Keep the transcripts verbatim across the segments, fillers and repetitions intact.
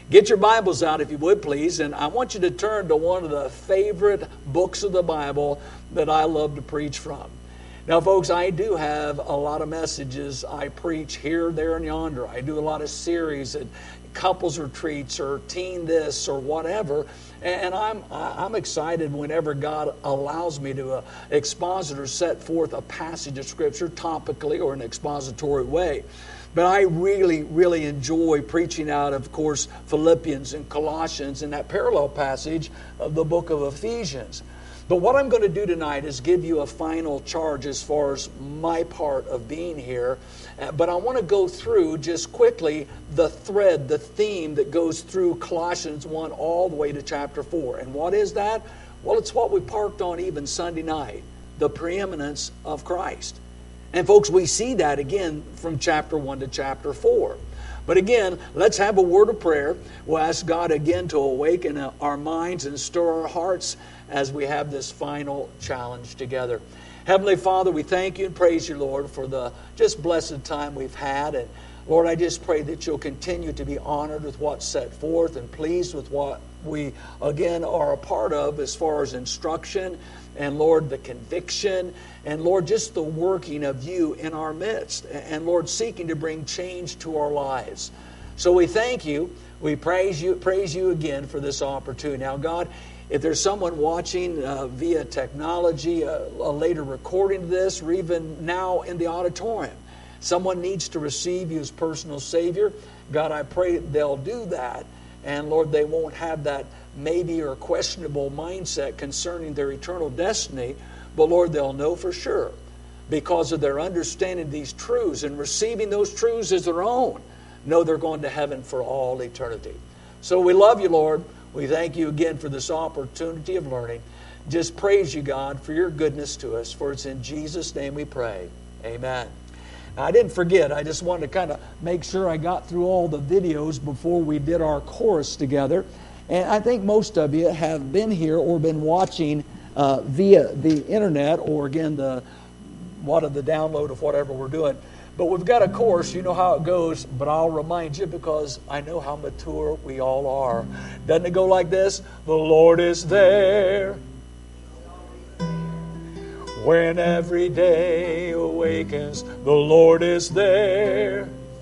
Get your Bibles out if you would, please, and I want you to turn to one of the favorite books of the Bible that I love to preach from. Now, folks, I do have a lot of messages I preach here, there, and yonder. I do a lot of series at couples retreats or teen this or whatever, and I'm I'm excited whenever God allows me to uh, exposit or set forth a passage of Scripture topically or in an expository way. But I really, really enjoy preaching out, of course, Philippians and Colossians and that parallel passage of the book of Ephesians. But what I'm going to do tonight is give you a final charge as far as my part of being here. Uh, but I want to go through just quickly the thread, the theme that goes through Colossians one all the way to chapter four. And what is that? Well, it's what we parked on even Sunday night, the preeminence of Christ. And folks, we see that again from chapter one to chapter four. But again, let's have a word of prayer. We'll ask God again to awaken our minds and stir our hearts as we have this final challenge together. Heavenly Father, we thank you and praise you, Lord, for the just blessed time we've had. And Lord, I just pray that you'll continue to be honored with what's set forth and pleased with what we, again, are a part of as far as instruction and, Lord, the conviction and, Lord, just the working of you in our midst and, Lord, seeking to bring change to our lives. So we thank you. We praise you, praise you again for this opportunity. Now, God, if there's someone watching uh, via technology, uh, a later recording of this, or even now in the auditorium, someone needs to receive you as personal Savior, God, I pray they'll do that. And Lord, they won't have that maybe or questionable mindset concerning their eternal destiny. But Lord, they'll know for sure because of their understanding these truths and receiving those truths as their own. Know they're going to heaven for all eternity. So we love you, Lord. We thank you again for this opportunity of learning. Just praise you, God, for your goodness to us. For it's in Jesus' name we pray. Amen. Now, I didn't forget. I just wanted to kind of make sure I got through all the videos before we did our chorus together. And I think most of you have been here or been watching uh, via the internet or, again, the what of the download of whatever we're doing. But we've got a course, you know how it goes, but I'll remind you because I know how mature we all are. Doesn't it go like this? The Lord is there when every day awakens. The Lord is there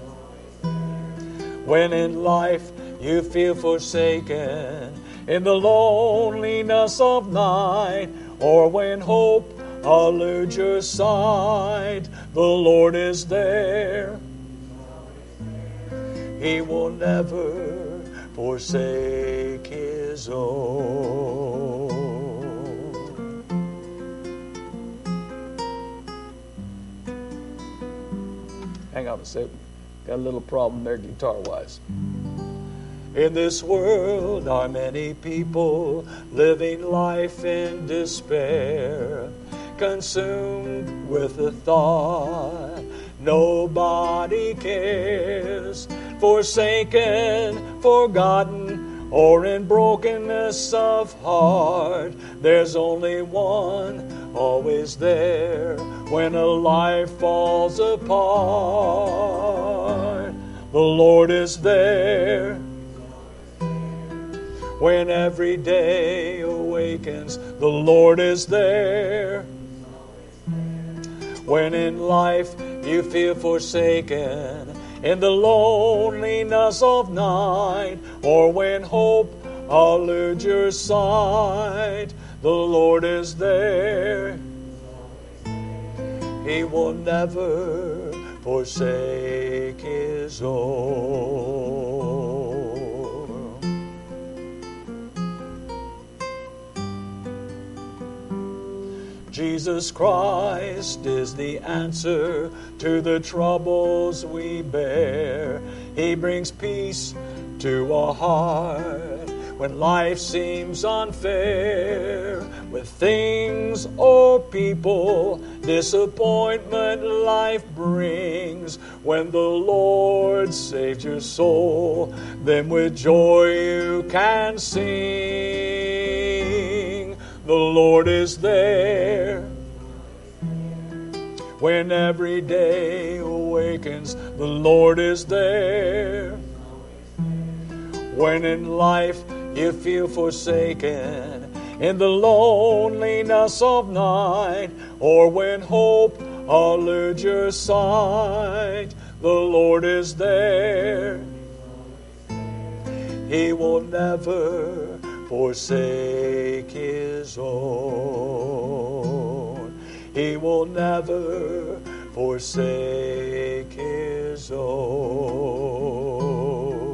when in life you feel forsaken, in the loneliness of night, or when hope eludes your sight. The Lord is there. He will never forsake His own. Hang on a second. Got a little problem there guitar-wise. In this world are many people living life in despair, consumed with the thought nobody cares, forsaken, forgotten, or in brokenness of heart. There's only one always there when a life falls apart. The Lord is there when every day awakens. The Lord is there when in life you feel forsaken, in the loneliness of night, or when hope eludes your sight. The Lord is there. He will never forsake His own. Jesus Christ is the answer to the troubles we bear. He brings peace to our heart when life seems unfair. With things or people, disappointment life brings. When the Lord saved your soul, then with joy you can sing. The Lord is there when every day awakens. The Lord is there When in life you feel forsaken, in the loneliness of night, or when hope eludes your sight, the Lord is there. He will never forsake His own. He will never forsake His own.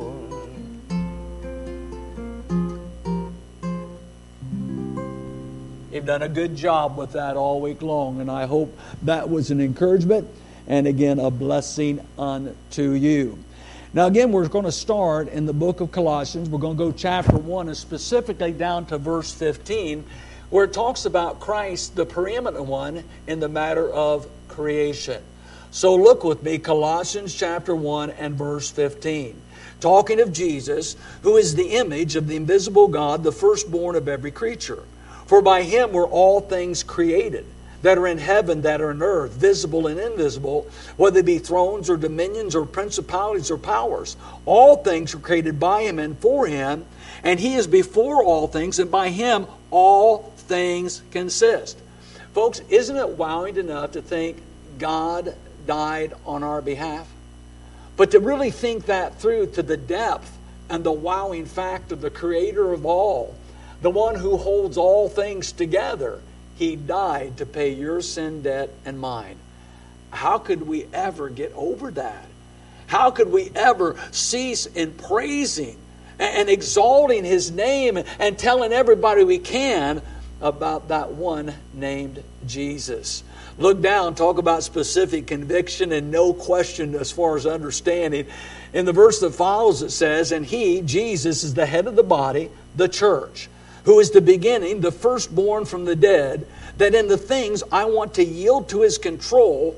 You've done a good job with that all week long, and I hope that was an encouragement and, again, a blessing unto you. Now, again, we're going to start in the book of Colossians. We're going to go chapter one and specifically down to verse fifteen, where it talks about Christ, the preeminent one, in the matter of creation. So look with me, Colossians chapter one and verse fifteen. Talking of Jesus, who is the image of the invisible God, the firstborn of every creature. For by Him were all things created, that are in heaven, that are in earth, visible and invisible, whether they be thrones or dominions or principalities or powers. All things were created by Him and for Him, and He is before all things, and by Him all things consist. Folks, isn't it wowing enough to think God died on our behalf? But to really think that through to the depth and the wowing fact of the Creator of all, the one who holds all things together, He died to pay your sin debt and mine. How could we ever get over that? How could we ever cease in praising and exalting His name and telling everybody we can about that one named Jesus? Look down, talk about specific conviction and no question as far as understanding. In the verse that follows it says, and He, Jesus, is the head of the body, the church, who is the beginning, the firstborn from the dead, that in the things I want to yield to His control.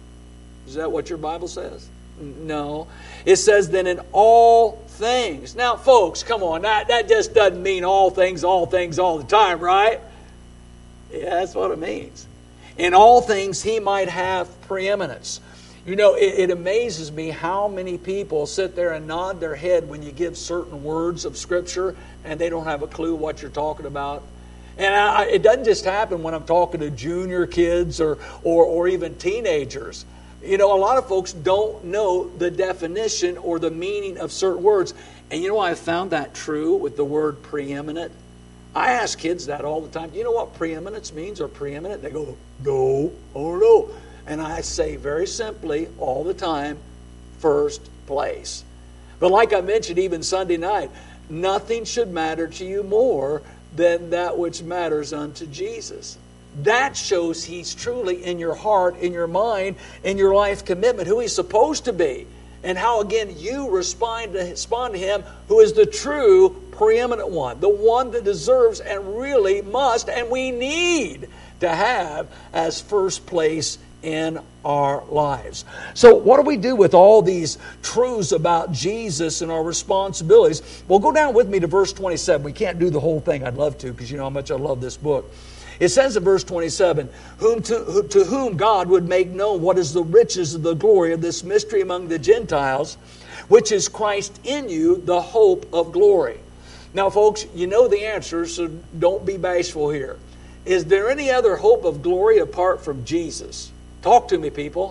Is that what your Bible says? No. It says that in all things. Now, folks, come on. That, that just doesn't mean all things, all things, all the time, right? Yeah, that's what it means. In all things He might have preeminence. You know, it, it amazes me how many people sit there and nod their head when you give certain words of Scripture and they don't have a clue what you're talking about. And I, it doesn't just happen when I'm talking to junior kids or, or, or even teenagers. You know, a lot of folks don't know the definition or the meaning of certain words. And you know, I found that true with the word preeminent. I ask kids that all the time. Do you know what preeminence means or preeminent? They go, no, oh no. And I say very simply all the time, first place. But like I mentioned even Sunday night, nothing should matter to you more than that which matters unto Jesus. That shows He's truly in your heart, in your mind, in your life commitment, who He's supposed to be. And how, again, you respond to, respond to Him who is the true preeminent one. The one that deserves and really must and we need to have as first place in our lives. So what do we do with all these truths about Jesus and our responsibilities? Well, go down with me to verse twenty-seven. We can't do the whole thing. I'd love to, because you know how much I love this book. It says in verse twenty-seven, whom to, who, to whom God would make known what is the riches of the glory of this mystery among the Gentiles, which is Christ in you, the hope of glory. Now, folks, you know the answer, so don't be bashful here. Is there any other hope of glory apart from Jesus? Talk to me, people.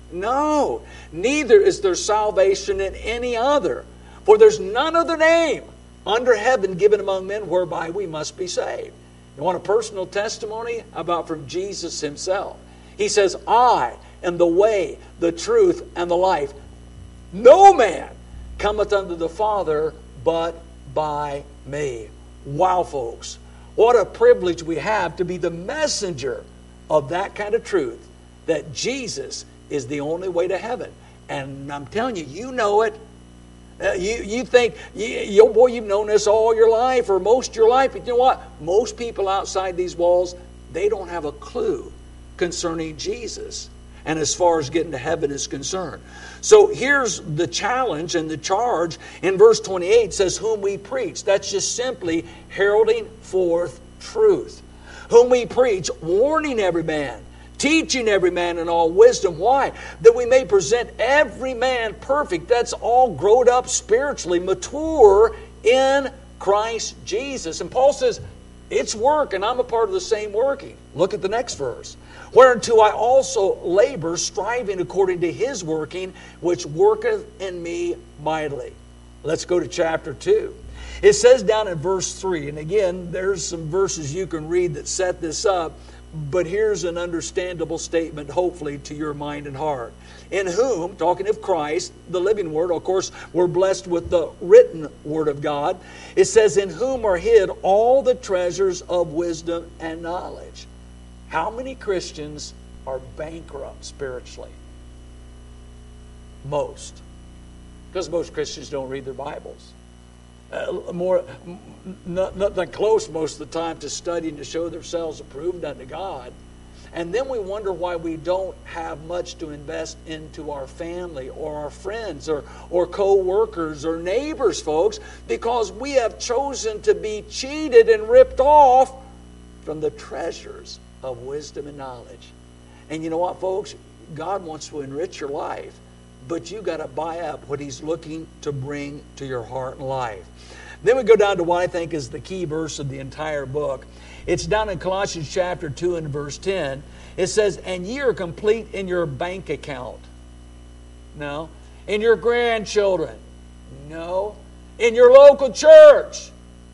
No. Neither is there salvation in any other. For there's none other name under heaven given among men whereby we must be saved. You want a personal testimony? About from Jesus Himself. He says, I am the way, the truth, and the life. No man cometh unto the Father but by me. Wow, folks. What a privilege we have to be the messenger of that kind of truth. That Jesus is the only way to heaven. And I'm telling you, you know it. Uh, you, you think, you, you, boy, you've known this all your life or most of your life. But you know what? Most people outside these walls, they don't have a clue concerning Jesus and as far as getting to heaven is concerned. So here's the challenge and the charge. In verse twenty-eight says, whom we preach. That's just simply heralding forth truth. Whom we preach, warning every man, teaching every man in all wisdom. Why? That we may present every man perfect. That's all grown up spiritually, mature in Christ Jesus. And Paul says, it's work, and I'm a part of the same working. Look at the next verse. Whereunto I also labor, striving according to his working, which worketh in me mightily. Let's go to chapter two. It says down in verse three, and again, there's some verses you can read that set this up, but here's an understandable statement, hopefully, to your mind and heart. In whom, talking of Christ, the living Word, of course, we're blessed with the written Word of God. It says, in whom are hid all the treasures of wisdom and knowledge. How many Christians are bankrupt spiritually? Most. Because most Christians don't read their Bibles. Uh, more, not, nothing close most of the time to studying to show themselves approved unto God. And then we wonder why we don't have much to invest into our family or our friends or, or co-workers or neighbors, folks, because we have chosen to be cheated and ripped off from the treasures of wisdom and knowledge. And you know what, folks? God wants to enrich your life, but you got to buy up what he's looking to bring to your heart and life. Then we go down to what I think is the key verse of the entire book. It's down in Colossians chapter two and verse ten. It says, and ye are complete in your bank account. No. In your grandchildren. No. In your local church.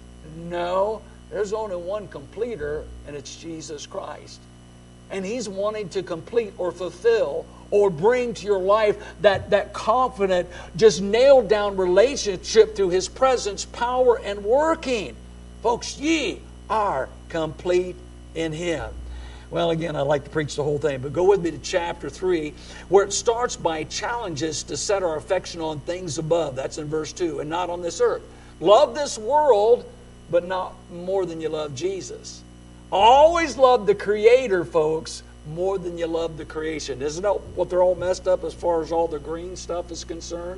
No. There's only one completer, and it's Jesus Christ. And he's wanting to complete or fulfill or bring to your life that, that confident, just nailed down relationship through his presence, power, and working. Folks, ye are complete in him. Well, again, I like to preach the whole thing, but go with me to chapter three, where it starts by challenges to set our affection on things above. That's in verse two, and not on this earth. Love this world, but not more than you love Jesus. Always love the Creator, folks, more than you love the creation. Isn't that what they're all messed up as far as all the green stuff is concerned?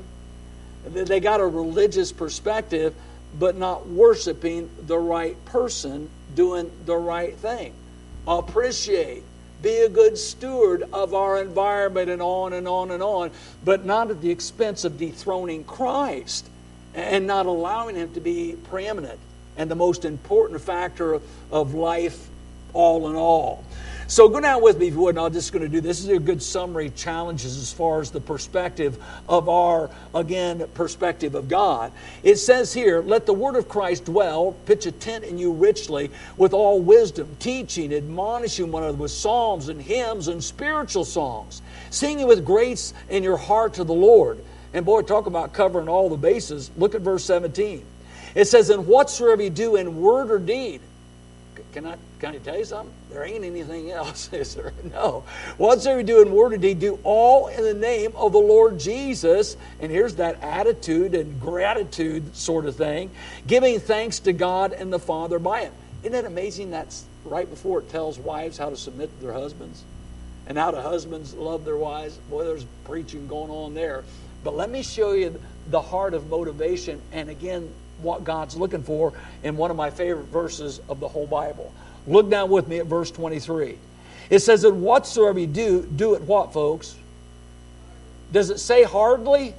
They got a religious perspective, but not worshiping the right person, doing the right thing. Appreciate, be a good steward of our environment, and on and on and on, but not at the expense of dethroning Christ and not allowing him to be preeminent and the most important factor of life all in all. So go down with me if you would, and I'm just going to do this. This is a good summary challenges as far as the perspective of our, again, perspective of God. It says here, let the word of Christ dwell, pitch a tent in you richly, with all wisdom, teaching, admonishing one another with psalms and hymns and spiritual songs, singing with grace in your heart to the Lord. And boy, talk about covering all the bases. Look at verse seventeen. It says, and whatsoever you do in word or deed. Can I, can I tell you something? There ain't anything else, is there? No. Whatsoever you do in word or deed, do all in the name of the Lord Jesus. And here's that attitude and gratitude sort of thing. Giving thanks to God and the Father by Him. Isn't that amazing? That's right before it tells wives how to submit to their husbands. And how the husbands love their wives. Boy, there's preaching going on there. But let me show you the heart of motivation. And again, what God's looking for in one of my favorite verses of the whole Bible. Look down with me at verse twenty-three. It says that whatsoever you do, do it what, folks? Does it say hardly?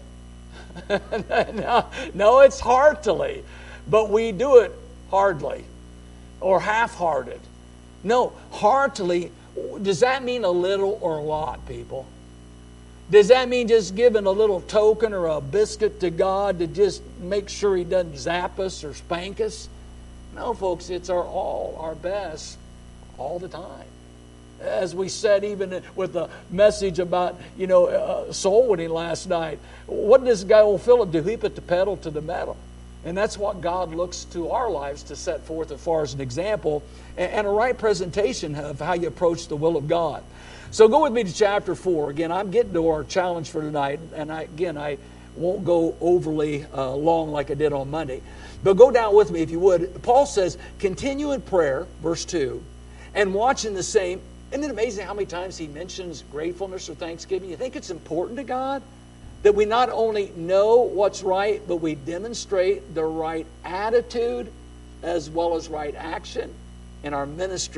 no, no, it's heartily. But we do it hardly or half-hearted. No, heartily, does that mean a little or a lot, people? Does that mean just giving a little token or a biscuit to God to just make sure He doesn't zap us or spank us? No, folks, it's our all, our best, all the time. As we said, even with the message about, you know, uh, soul winning last night, what did this guy, old Philip, do? He put the pedal to the metal. And that's what God looks to our lives to set forth as far as an example and, and a right presentation of how you approach the will of God. So go with me to chapter four. Again, I'm getting to our challenge for tonight. And I, again, I won't go overly uh, long like I did on Monday. But go down with me if you would. Paul says, continue in prayer, verse two, and watching the same. Isn't it amazing how many times he mentions gratefulness or thanksgiving? You think it's important to God that we not only know what's right, but we demonstrate the right attitude as well as right action in our ministry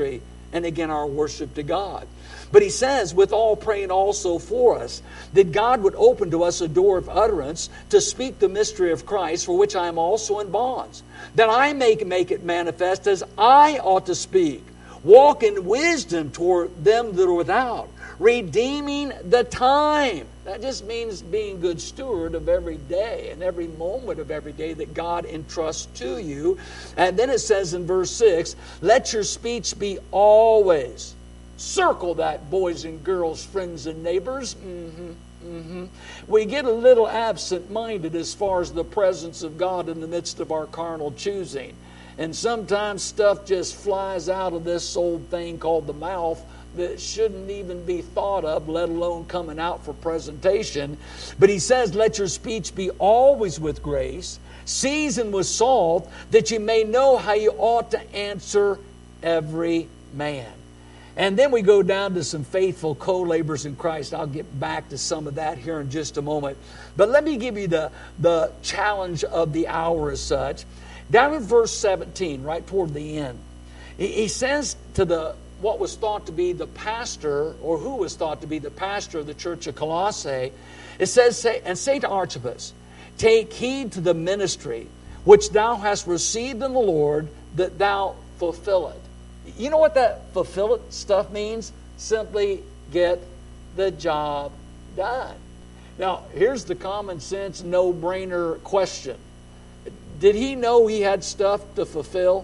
and again our worship to God. But he says, with all praying also for us, that God would open to us a door of utterance to speak the mystery of Christ, for which I am also in bonds, that I may make it manifest as I ought to speak. Walk in wisdom toward them that are without, redeeming the time. That just means being good steward of every day and every moment of every day that God entrusts to you. And then it says in verse six, let your speech be always. Circle that, boys and girls, friends and neighbors. Mm-hmm, mm-hmm. We get a little absent-minded as far as the presence of God in the midst of our carnal choosing. And sometimes stuff just flies out of this old thing called the mouth that shouldn't even be thought of, let alone coming out for presentation. But he says, let your speech be always with grace, seasoned with salt, that you may know how you ought to answer every man. And then we go down to some faithful co-laborers in Christ. I'll get back to some of that here in just a moment. But let me give you the, the challenge of the hour as such. Down in verse seventeen, right toward the end, he says to the what was thought to be the pastor, or who was thought to be the pastor of the church of Colossae, it says, say, and say to Archippus, take heed to the ministry which thou hast received in the Lord, that thou fulfill it. You know what that fulfill it stuff means? Simply get the job done. Now, here's the common sense, no-brainer question. Did he know he had stuff to fulfill?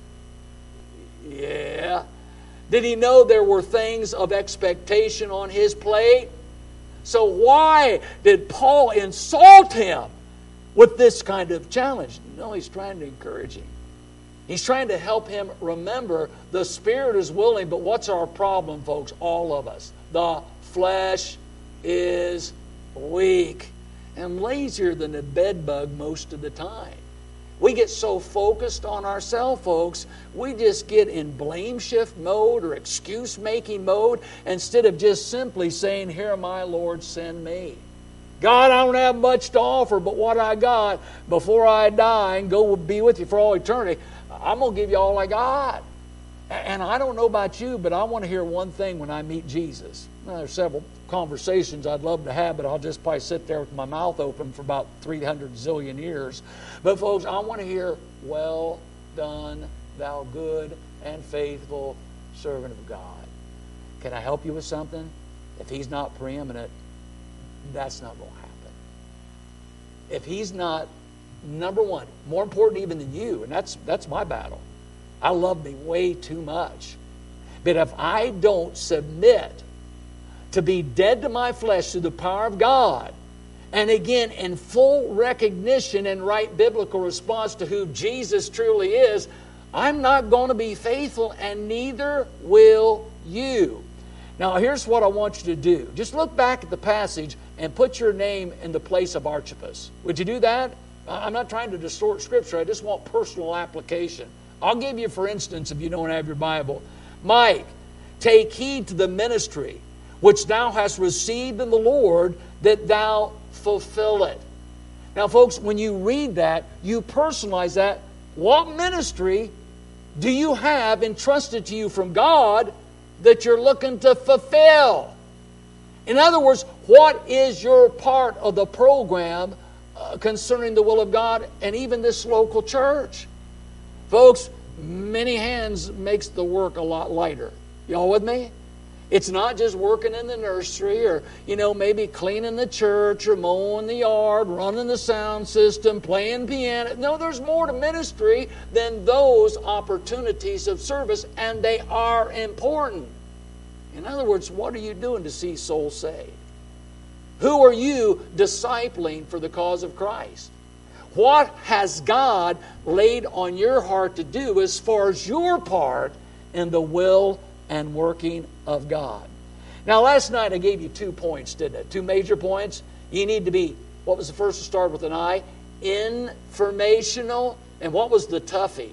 Yeah. Did he know there were things of expectation on his plate? So why did Paul insult him with this kind of challenge? No, he's trying to encourage him. He's trying to help him remember the spirit is willing, but what's our problem, folks? All of us. The flesh is weak and lazier than a bedbug most of the time. We get so focused on ourselves, folks, we just get in blame shift mode or excuse making mode instead of just simply saying, here am I, Lord, send me. God, I don't have much to offer, but what I got before I die and go be with you for all eternity, I'm going to give you all I got. And I don't know about you, but I want to hear one thing when I meet Jesus. Now, there's several conversations I'd love to have, but I'll just probably sit there with my mouth open for about three hundred zillion years. But folks, I want to hear, well done, thou good and faithful servant of God. Can I help you with something? If he's not preeminent, that's not going to happen. If he's not number one, more important even than you, and that's that's my battle. I love me way too much. But if I don't submit to be dead to my flesh through the power of God, and again in full recognition and right biblical response to who Jesus truly is, I'm not going to be faithful, and neither will you. Now here's what I want you to do. Just look back at the passage and put your name in the place of Archippus. Would you do that? I'm not trying to distort Scripture. I just want personal application. I'll give you, for instance, if you don't have your Bible, Mike, take heed to the ministry which thou hast received in the Lord, that thou fulfill it. Now, folks, when you read that, you personalize that. What ministry do you have entrusted to you from God that you're looking to fulfill? In other words, what is your part of the program uh, concerning the will of God and even this local church? Folks, many hands makes the work a lot lighter. Y'all with me? It's not just working in the nursery or, you know, maybe cleaning the church or mowing the yard, running the sound system, playing piano. No, there's more to ministry than those opportunities of service, and they are important. In other words, what are you doing to see souls saved? Who are you discipling for the cause of Christ? What has God laid on your heart to do as far as your part in the will and working of God? Now, last night I gave you two points, didn't I? Two major points. You need to be, what was the first to start with an I? Informational. And what was the toughie?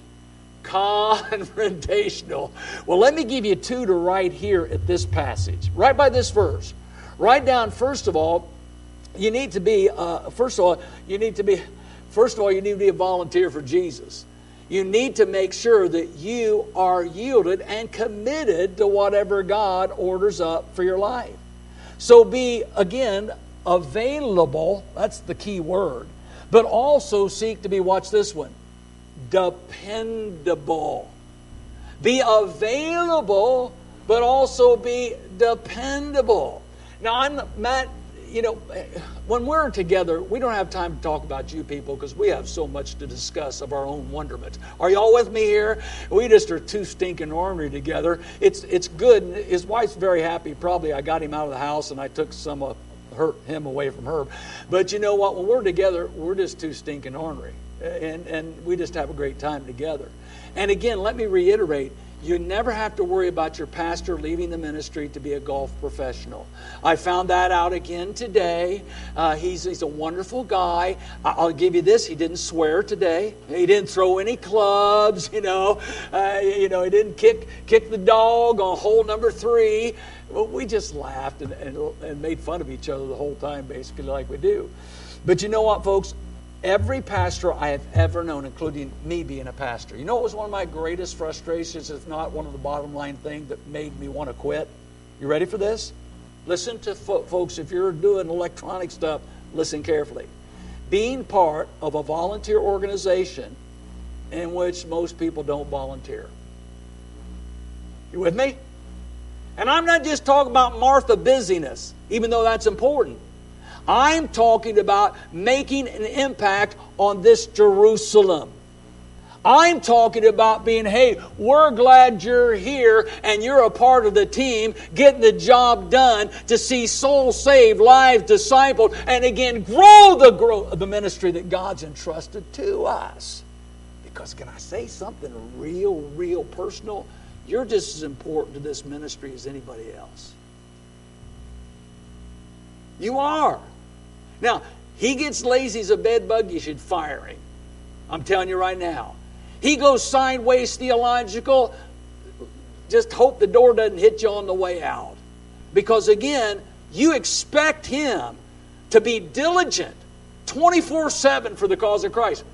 Confrontational. Well, let me give you two to write here at this passage. Right by this verse. Write down, first of all, you need to be, uh, first of all, you need to be, First of all, you need to be a volunteer for Jesus. You need to make sure that you are yielded and committed to whatever God orders up for your life. So be, again, available. That's the key word. But also seek to be, watch this one, dependable. Be available, but also be dependable. Now, I'm Matt, you know, when we're together, we don't have time to talk about you people because we have so much to discuss of our own wonderment. Are y'all with me here? We just are too stinking ornery together. It's it's good. His wife's very happy. Probably I got him out of the house and I took some of her, him away from her. But you know what? When we're together, we're just too stinking ornery. And, and we just have a great time together. And again, let me reiterate, you never have to worry about your pastor leaving the ministry to be a golf professional. I found that out again today. Uh, he's, he's a wonderful guy. I'll give you this. He didn't swear today. He didn't throw any clubs, you know. Uh, you know, he didn't kick kick the dog on hole number three. Well, we just laughed and, and, and made fun of each other the whole time, basically, like we do. But you know what, folks? Every pastor I have ever known, including me being a pastor, you know what was one of my greatest frustrations, if not one of the bottom line things that made me want to quit? You ready for this? Listen to fo- folks, if you're doing electronic stuff, listen carefully. Being part of a volunteer organization in which most people don't volunteer. You with me? And I'm not just talking about Martha busyness, even though that's important. I'm talking about making an impact on this Jerusalem. I'm talking about being, hey, we're glad you're here and you're a part of the team, getting the job done to see souls saved, lives discipled, and again, grow the, grow the ministry that God's entrusted to us. Because can I say something real, real personal? You're just as important to this ministry as anybody else. You are. Now, he gets lazy as a bed bug, you should fire him. I'm telling you right now. He goes sideways theological, just hope the door doesn't hit you on the way out. Because again, you expect him to be diligent twenty-four seven for the cause of Christ.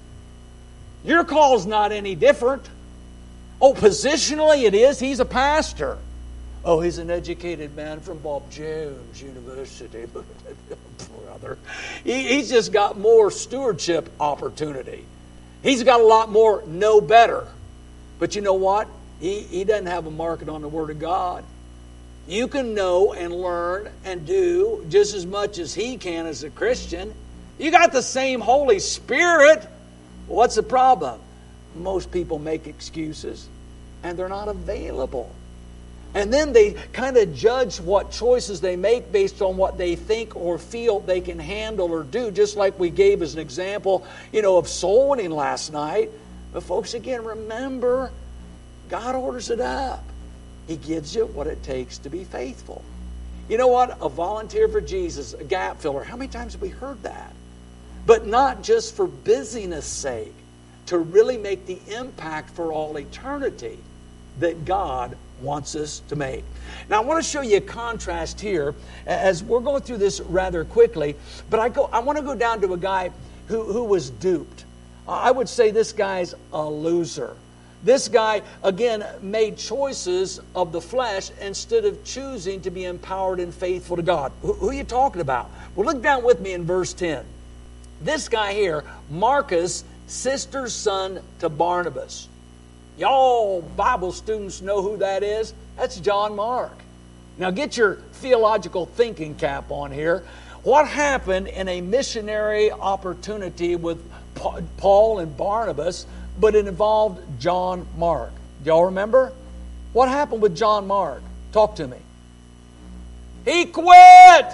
Your call's not any different. Oh, positionally it is. He's a pastor. Oh, he's an educated man from Bob Jones University. Brother. He, he's just got more stewardship opportunity. He's got a lot more know better. But you know what? He, he doesn't have a market on the Word of God. You can know and learn and do just as much as he can as a Christian. You got the same Holy Spirit. What's the problem? Most people make excuses and they're not available. And then they kind of judge what choices they make based on what they think or feel they can handle or do, just like we gave as an example, you know, of soul winning last night. But folks, again, remember, God orders it up. He gives you what it takes to be faithful. You know what? A volunteer for Jesus, a gap filler. How many times have we heard that? But not just for busyness' sake, to really make the impact for all eternity that God wants us to make. Now I want to show you a contrast here as we're going through this rather quickly, but I go I want to go down to a guy who, who was duped. I would say this guy's a loser. This guy, again, made choices of the flesh instead of choosing to be empowered and faithful to God. Who, who are you talking about? Well, look down with me in verse ten. This guy here, Marcus, sister's son to Barnabas. Y'all Bible students know who that is? That's John Mark. Now get your theological thinking cap on here. What happened in a missionary opportunity with Paul and Barnabas, but it involved John Mark? Do y'all remember? What happened with John Mark? Talk to me. He quit!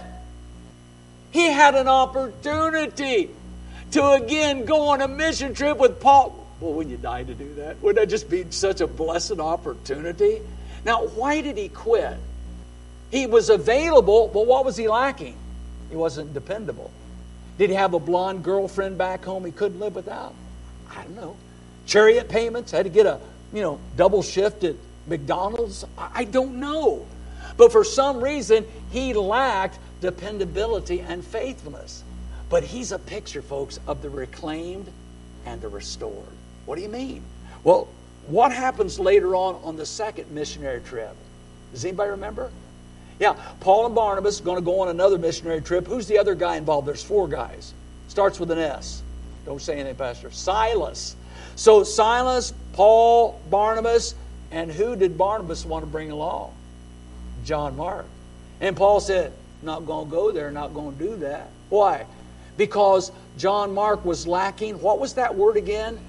He had an opportunity to again go on a mission trip with Paul. Well, when you die to do that, wouldn't that just be such a blessed opportunity? Now, why did he quit? He was available, but what was he lacking? He wasn't dependable. Did he have a blonde girlfriend back home he couldn't live without? I don't know. Chariot payments? Had to get a, you know, double shift at McDonald's? I don't know. But for some reason, he lacked dependability and faithfulness. But he's a picture, folks, of the reclaimed and the restored. What do you mean? Well, what happens later on on the second missionary trip? Does anybody remember? Yeah, Paul and Barnabas are going to go on another missionary trip. Who's the other guy involved? There's four guys. Starts with an S. Don't say anything, Pastor. Silas. So Silas, Paul, Barnabas, and who did Barnabas want to bring along? John Mark. And Paul said, not going to go there, not going to do that. Why? Because John Mark was lacking, what was that word again?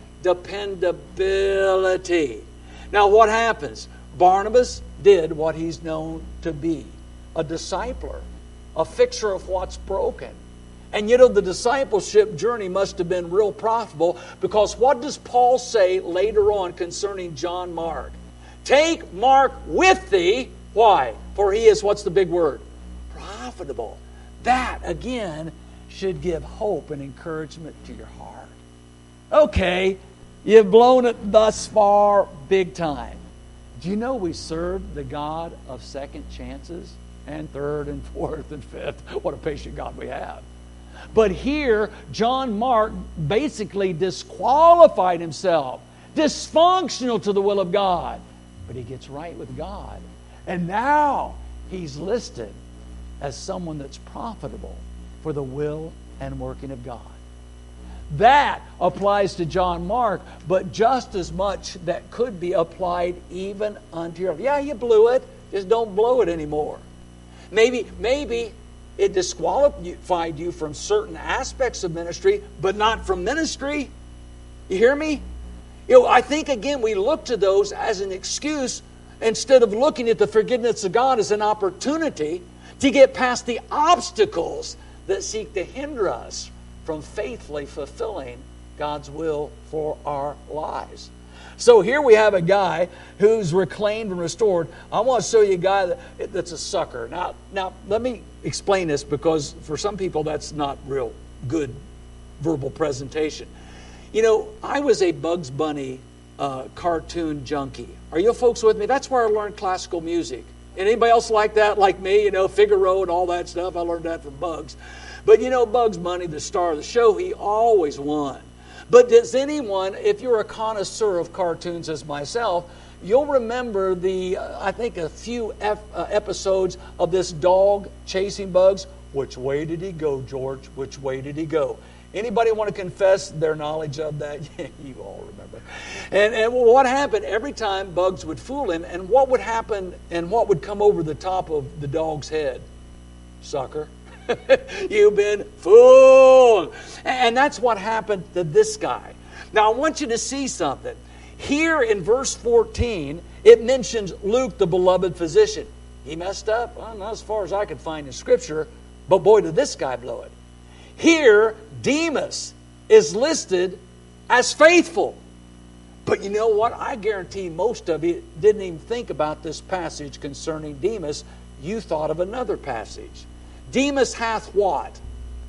Dependability. Now what happens? Barnabas did what he's known to be, a discipler, a fixer of what's broken. And you know, the discipleship journey must have been real profitable, because what does Paul say later on concerning John Mark? Take Mark with thee. Why? For he is, what's the big word? Profitable. That, again, should give hope and encouragement to your heart. Okay, you've blown it thus far big time. Do you know we serve the God of second chances and third and fourth and fifth? What a patient God we have. But here, John Mark basically disqualified himself, dysfunctional to the will of God. But he gets right with God. And now he's listed as someone that's profitable for the will and working of God. That applies to John Mark, but just as much that could be applied even unto your life. Yeah, you blew it. Just don't blow it anymore. Maybe, maybe it disqualified you from certain aspects of ministry, but not from ministry. You hear me? You know, I think, again, we look to those as an excuse instead of looking at the forgiveness of God as an opportunity to get past the obstacles that seek to hinder us from faithfully fulfilling God's will for our lives. So here we have a guy who's reclaimed and restored. I want to show you a guy that, that's a sucker. Now, now, let me explain this, because for some people that's not real good verbal presentation. You know, I was a Bugs Bunny uh, cartoon junkie. Are you folks with me? That's where I learned classical music. And anybody else like that, like me, you know, Figaro and all that stuff? I learned that from Bugs. But you know, Bugs Bunny, the star of the show, he always won. But does anyone, if you're a connoisseur of cartoons as myself, you'll remember the, uh, I think, a few ep- uh, episodes of this dog chasing Bugs. Which way did he go, George? Which way did he go? Anybody want to confess their knowledge of that? You all remember. And, and what happened every time Bugs would fool him, and what would happen, and what would come over the top of the dog's head? Sucker. You've been fooled. And that's what happened to this guy. Now I want you to see something. Here in verse fourteen, it mentions Luke, the beloved physician. He messed up? Well, not as far as I could find in Scripture, but boy, did this guy blow it. Here, Demas is listed as faithful. But you know what? I guarantee most of you didn't even think about this passage concerning Demas. You thought of another passage. Demas hath what?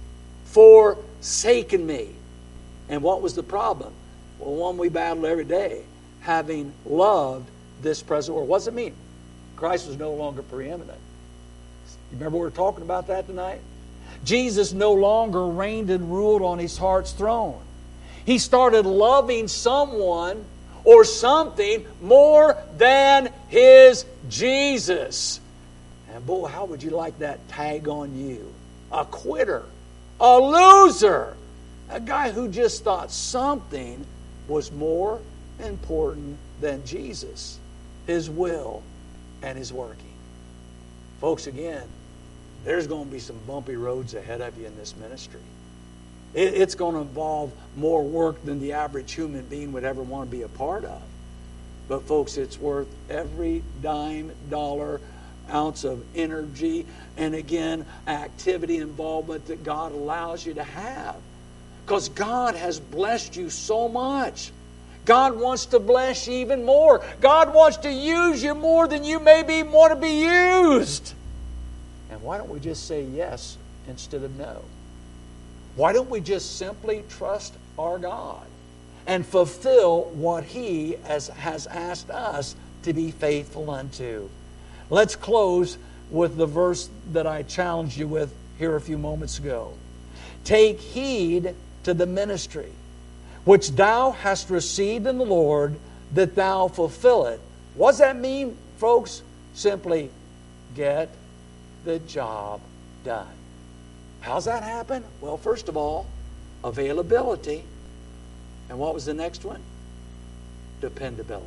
Forsaken me. And what was the problem? Well, one we battle every day. Having loved this present world. What does it mean? Christ was no longer preeminent. You remember we were talking about that tonight? Jesus no longer reigned and ruled on his heart's throne. He started loving someone or something more than his Jesus. And boy, how would you like that tag on you? A quitter, a loser, a guy who just thought something was more important than Jesus, his will, and his working. Folks, again, there's going to be some bumpy roads ahead of you in this ministry. It's going to involve more work than the average human being would ever want to be a part of. But folks, it's worth every dime, dollar, ounce of energy, and again, activity, involvement that God allows you to have. Because God has blessed you so much. God wants to bless you even more. God wants to use you more than you maybe want to be used. And why don't we just say yes instead of no? Why don't we just simply trust our God and fulfill what He has, has asked us to be faithful unto? Let's close with the verse that I challenged you with here a few moments ago. Take heed to the ministry which thou hast received in the Lord, that thou fulfill it. What does that mean, folks? Simply, get the job done. How's that happen? Well, first of all, availability. And what was the next one? Dependability.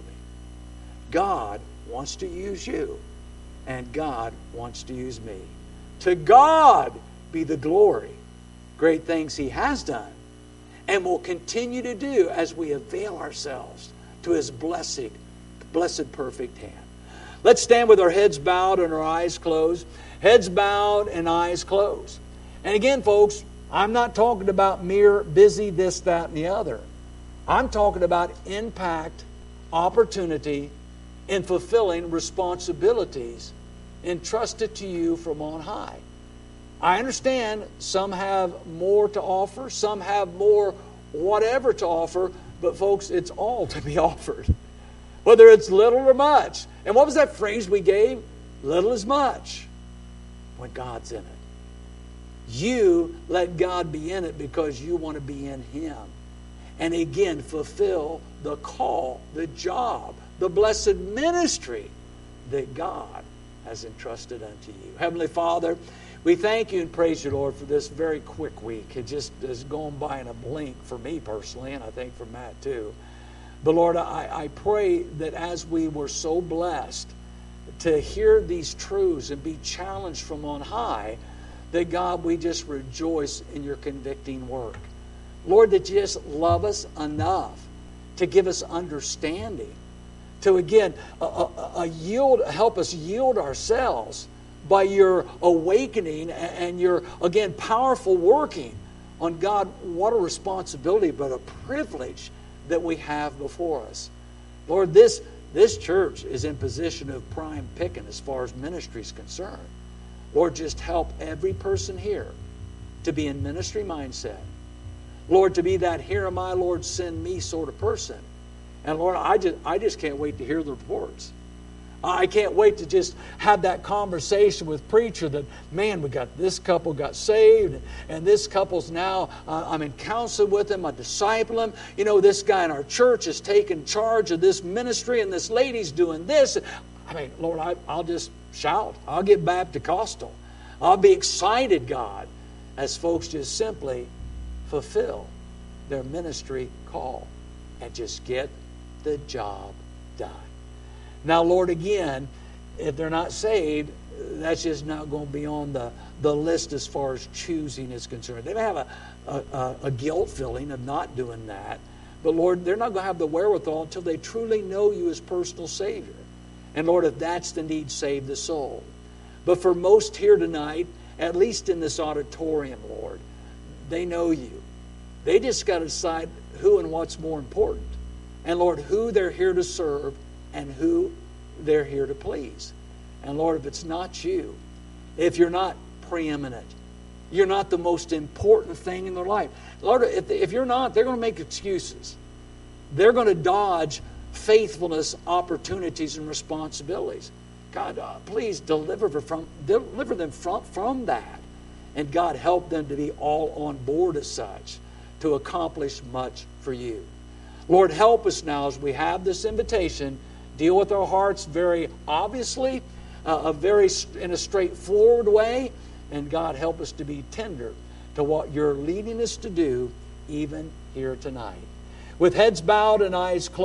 God wants to use you, and God wants to use me. To God be the glory. Great things He has done and will continue to do as we avail ourselves to His blessed, blessed perfect hand. Let's stand with our heads bowed and our eyes closed. Heads bowed and eyes closed. And again, folks, I'm not talking about mere busy this, that, and the other. I'm talking about impact, opportunity, in fulfilling responsibilities entrusted to you from on high. I understand some have more to offer, some have more whatever to offer, but folks, it's all to be offered, whether it's little or much. And what was that phrase we gave? Little is much when God's in it. You let God be in it because you want to be in Him. And again, fulfill the call, the job, the blessed ministry that God has entrusted unto you. Heavenly Father, we thank you and praise you, Lord, for this very quick week. It just has gone by in a blink for me personally, and I think for Matt too. But Lord, I, I pray that as we were so blessed to hear these truths and be challenged from on high, that God, we just rejoice in your convicting work. Lord, that you just love us enough to give us understanding, to again a, a, a yield, help us yield ourselves by your awakening and your, again, powerful working on God. What a responsibility, but a privilege that we have before us. Lord, this, this church is in position of prime picking as far as ministry is concerned. Lord, just help every person here to be in ministry mindset. Lord, to be that here am I, Lord, send me sort of person. And Lord, I just, I just can't wait to hear the reports. I can't wait to just have that conversation with preacher that, man, we got this couple got saved, and this couple's now, uh, I'm in counseling with them, I disciple them. You know, this guy in our church is taking charge of this ministry, and this lady's doing this. I mean, Lord, I, I'll just shout. I'll get Baptist-costal. I'll be excited, God, as folks just simply fulfill their ministry call and just get the job done. Now, Lord, again, if they're not saved, that's just not going to be on the, the list as far as choosing is concerned. They may have a, a, a guilt feeling of not doing that. But, Lord, they're not going to have the wherewithal until they truly know you as personal Savior. And, Lord, if that's the need, save the soul. But for most here tonight, at least in this auditorium, Lord, they know you. They just got to decide who and what's more important. And, Lord, who they're here to serve and who they're here to please. And, Lord, if it's not you, if you're not preeminent, you're not the most important thing in their life. Lord, if, if you're not, they're going to make excuses. They're going to dodge faithfulness, opportunities, and responsibilities. God, uh, please deliver from deliver them from, from that. And God, help them to be all on board as such to accomplish much for you. Lord, help us now as we have this invitation. Deal with our hearts very obviously, uh, a very in a straightforward way. And God, help us to be tender to what you're leading us to do even here tonight. With heads bowed and eyes closed.